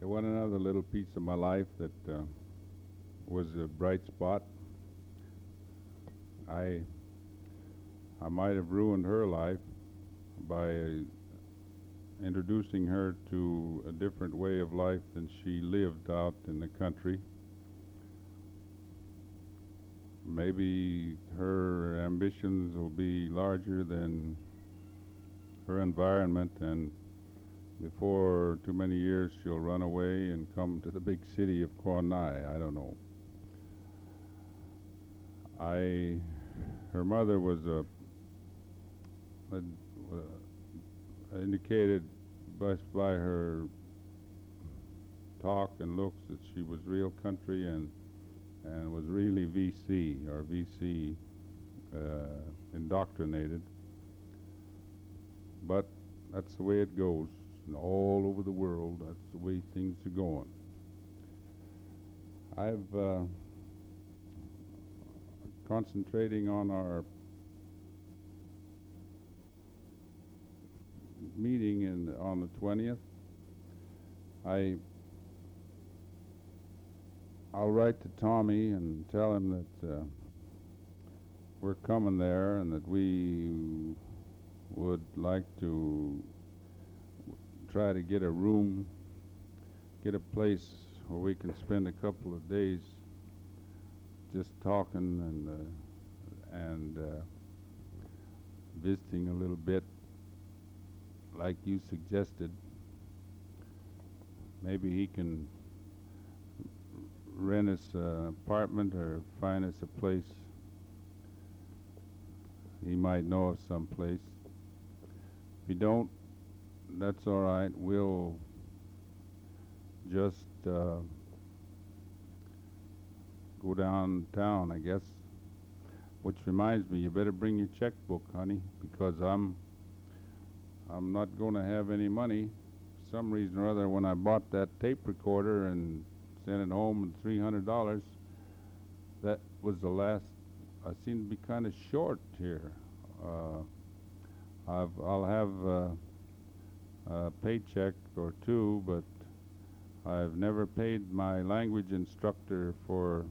one another little piece of my life that was a bright spot. I I might have ruined her life by introducing her to a different way of life than she lived out in the country. Maybe her ambitions will be larger than her environment, and before too many years she'll run away and come to the big city of Kauai. I don't know. Her mother was indicated by her talk and looks that she was real country and was really VC or VC indoctrinated. But that's the way it goes. And all over the world, that's the way things are going. I've concentrating on our meeting on the 20th. I'll write to Tommy and tell him that we're coming there and that we would like to try to get a room, get a place where we can spend a couple of days just talking and visiting a little bit, like you suggested. Maybe he can rent us an apartment or find us a place. He might know of some place. If he don't, that's all right. We'll just go downtown, I guess. Which reminds me, you better bring your checkbook, honey, because I'm not going to have any money. For some reason or other, when I bought that tape recorder and sent it home with $300, that was the last. I seem to be kind of short here. I'll have a paycheck or two, but I've never paid my language instructor for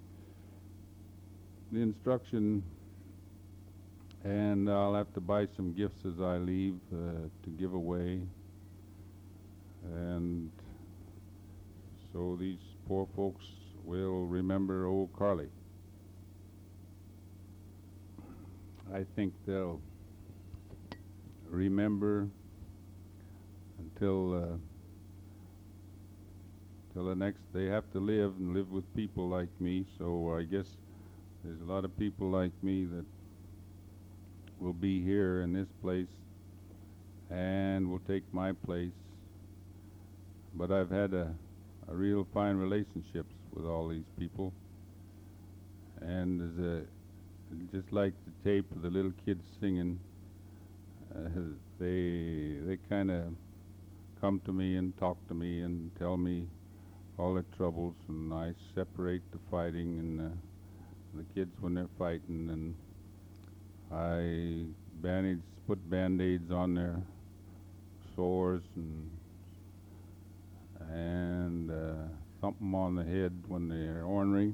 the instruction, and I'll have to buy some gifts as I leave to give away. And so these poor folks will remember old Carly. I think they'll remember until the next. They have to live and live with people like me, so I guess there's a lot of people like me that will be here in this place and will take my place. But I've had a real fine relationships with all these people, and just like the tape of the little kids singing, they kind of come to me and talk to me and tell me all their troubles, and I separate the fighting and the kids when they're fighting, and I put band-aids on their sores and thump them on the head when they're ornery.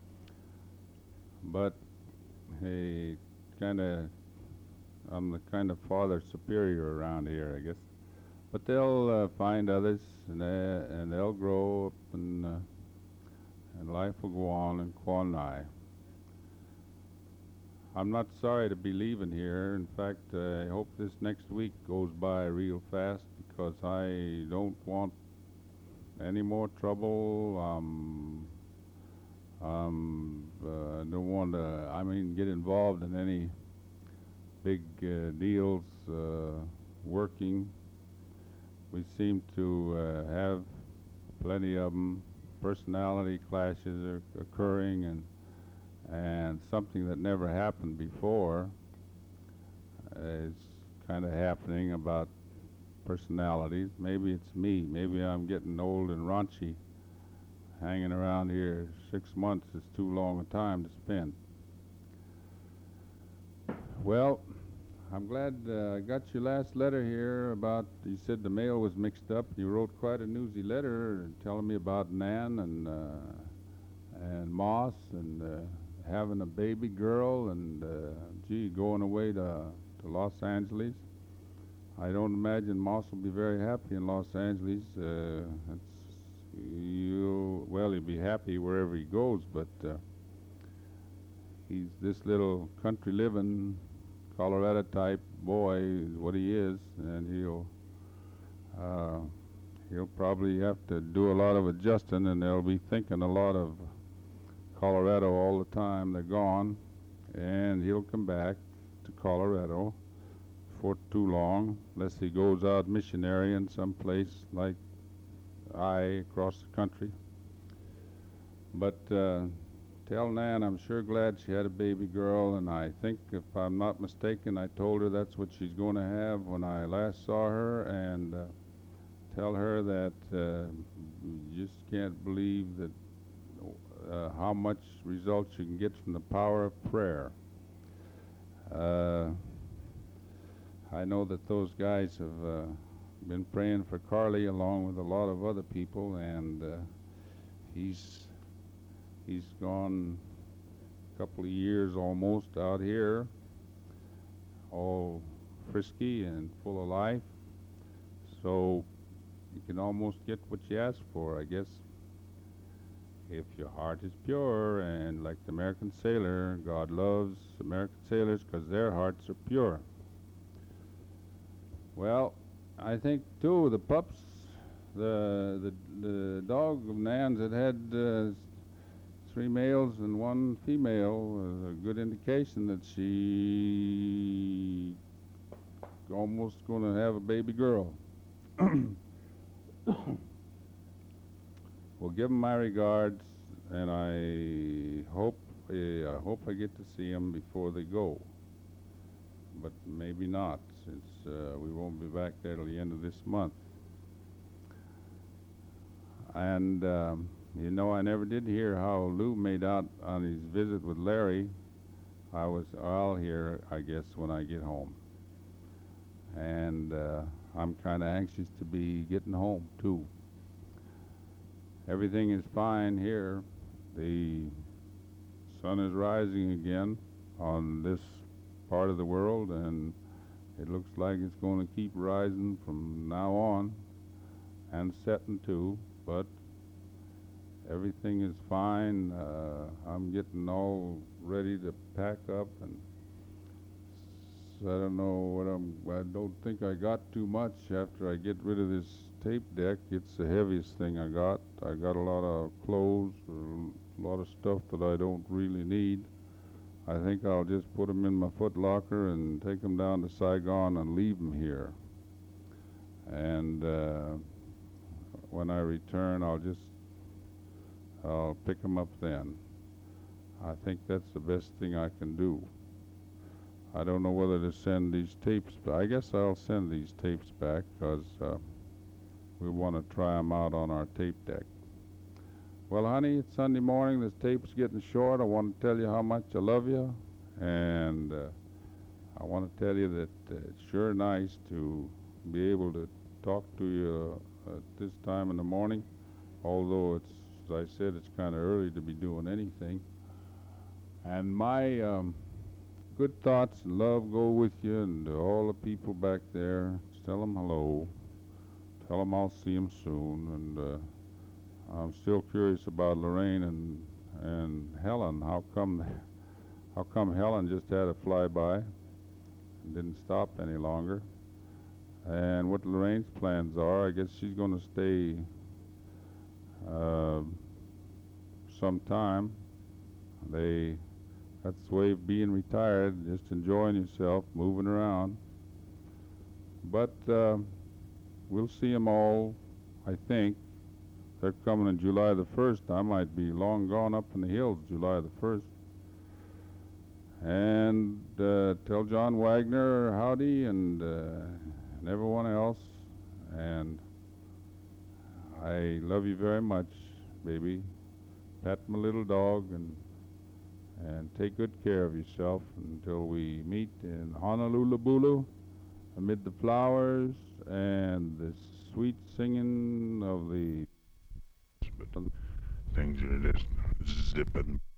But hey, I'm the kind of father superior around here, I guess. But they'll find others, and they'll grow up, and life will go on in Kauai. I'm not sorry to be leaving here. In fact, I hope this next week goes by real fast, because I don't want any more trouble. Don't want to, get involved in any big deals working. We seem to have plenty of them. Personality clashes are occurring, and something that never happened before is kind of happening about personalities. Maybe it's me. Maybe I'm getting old and raunchy. Hanging around here 6 months is too long a time to spend. Well, I'm glad I got your last letter here about, you said the mail was mixed up. You wrote quite a newsy letter telling me about Nan and Moss and having a baby girl and, gee, going away to Los Angeles. I don't imagine Moss will be very happy in Los Angeles. Well, he'll be happy wherever he goes, but he's this little country living Colorado type boy is what he is, and uh, he'll probably have to do a lot of adjusting, and they'll be thinking a lot of Colorado all the time. They're gone, and he'll come back to Colorado for too long, unless he goes out missionary in some place like across the country. But tell Nan I'm sure glad she had a baby girl, and I think, if I'm not mistaken, I told her that's what she's going to have when I last saw her, and tell her that you just can't believe that how much results you can get from the power of prayer. I know that those guys have been praying for Carly along with a lot of other people, and he's gone a couple of years almost out here, all frisky and full of life, so you can almost get what you ask for, I guess, if your heart is pure. And like the American sailor, God loves American sailors because their hearts are pure. Well, I think too the pups, the dog of Nan's had 3 males and 1 female, a good indication that she almost going to have a baby girl. Well, give them my regards, and I hope I get to see them before they go. But maybe not, since we won't be back there till the end of this month. And you know, I never did hear how Lou made out on his visit with Larry. I'll hear, I guess, when I get home. And I'm kind of anxious to be getting home, too. Everything is fine here. The sun is rising again on this part of the world, and it looks like it's going to keep rising from now on, and setting too, but everything is fine. I'm getting all ready to pack up, and so I don't know I don't think I got too much after I get rid of this tape deck. It's the heaviest thing I got. I got a lot of clothes, a lot of stuff that I don't really need. I think I'll just put them in my foot locker and take them down to Saigon and leave them here. And when I return, I'll pick them up then. I think that's the best thing I can do. I don't know whether to send these tapes, but I guess I'll send these tapes back, because we want to try them out on our tape deck. Well, honey, it's Sunday morning. This tape's getting short. I want to tell you how much I love you, and I want to tell you that it's sure nice to be able to talk to you at this time in the morning, although it's, as I said, it's kind of early to be doing anything. And my good thoughts and love go with you and all the people back there. Tell them hello. Tell them I'll see them soon. And I'm still curious about Lorraine and Helen. How come Helen just had a flyby and didn't stop any longer? And what Lorraine's plans are. I guess she's going to stay some time. That's the way of being retired, just enjoying yourself, moving around. But we'll see them all, I think. They're coming on July the 1st. I might be long gone up in the hills July the 1st. And tell John Wagner howdy, and everyone else. And I love you very much, baby. Pat my little dog, and take good care of yourself until we meet in Honolulu Bulu amid the flowers and the sweet singing of the Things are just zipping